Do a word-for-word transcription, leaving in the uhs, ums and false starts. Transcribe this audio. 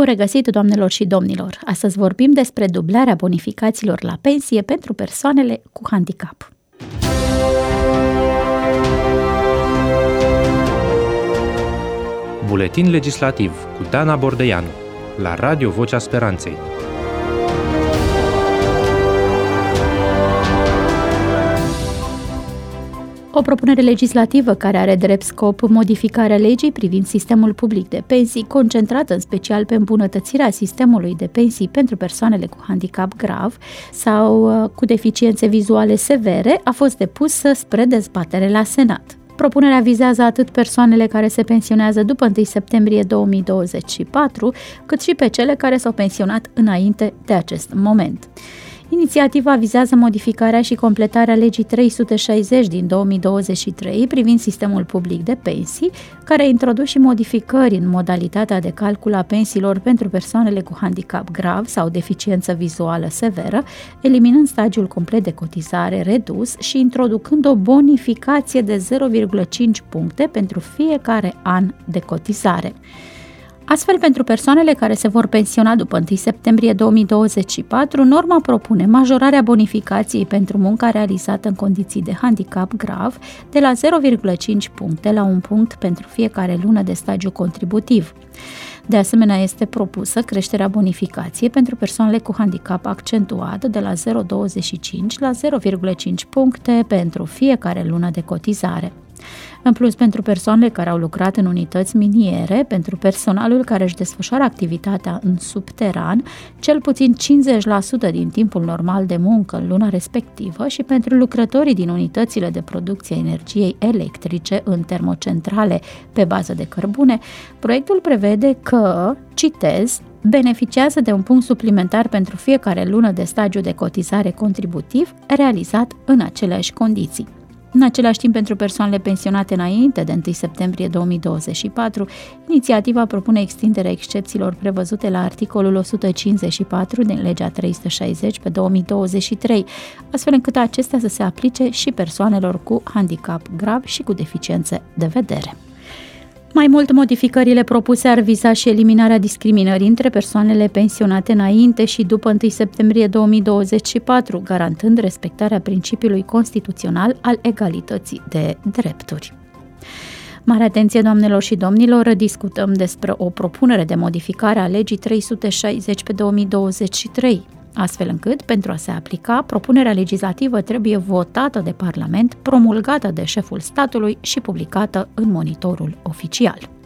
Bun regăsit, doamnelor și domnilor! Astăzi vorbim despre dublarea bonificațiilor la pensie pentru persoanele cu handicap. Buletin legislativ cu Dana Bordeianu la Radio Vocea Speranței. O propunere legislativă care are drept scop modificarea legii privind sistemul public de pensii, concentrată în special pe îmbunătățirea sistemului de pensii pentru persoanele cu handicap grav sau cu deficiențe vizuale severe, a fost depusă spre dezbatere la Senat. Propunerea vizează atât persoanele care se pensionează după întâi septembrie două mii douăzeci și patru, cât și pe cele care s-au pensionat înainte de acest moment. Inițiativa vizează modificarea și completarea legii trei sute șaizeci din două mii douăzeci și trei privind sistemul public de pensii, care a introdus și modificări în modalitatea de calcul a pensiilor pentru persoanele cu handicap grav sau deficiență vizuală severă, eliminând stagiul complet de cotizare redus și introducând o bonificație de zero virgulă cinci puncte pentru fiecare an de cotizare. Astfel, pentru persoanele care se vor pensiona după întâi septembrie două mii douăzeci și patru, norma propune majorarea bonificației pentru munca realizată în condiții de handicap grav de la zero virgulă cinci puncte la un punct pentru fiecare lună de stagiu contributiv. De asemenea, este propusă creșterea bonificației pentru persoanele cu handicap accentuat de la zero virgulă douăzeci și cinci la zero virgulă cinci puncte pentru fiecare lună de cotizare. În plus, pentru persoanele care au lucrat în unități miniere, pentru personalul care își desfășoară activitatea în subteran, cel puțin cincizeci la sută din timpul normal de muncă în luna respectivă și pentru lucrătorii din unitățile de producție a energiei electrice în termocentrale pe bază de cărbune, proiectul prevede că, citez, beneficiază de un punct suplimentar pentru fiecare lună de stagiu de cotizare contributiv realizat în aceleași condiții. În același timp, pentru persoanele pensionate înainte de întâi septembrie două mii douăzeci și patru, inițiativa propune extinderea excepțiilor prevăzute la articolul o sută cincizeci și patru din legea trei sute șaizeci pe două mii douăzeci și trei, astfel încât acestea să se aplice și persoanelor cu handicap grav și cu deficiențe de vedere. Mai mult, modificările propuse ar viza și eliminarea discriminării între persoanele pensionate înainte și după întâi septembrie două mii douăzeci și patru, garantând respectarea principiului constituțional al egalității de drepturi. Mare atenție, doamnelor și domnilor, discutăm despre o propunere de modificare a legii trei sute șaizeci pe două mii douăzeci și trei, astfel încât, pentru a se aplica, propunerea legislativă trebuie votată de Parlament, promulgată de șeful statului și publicată în Monitorul Oficial.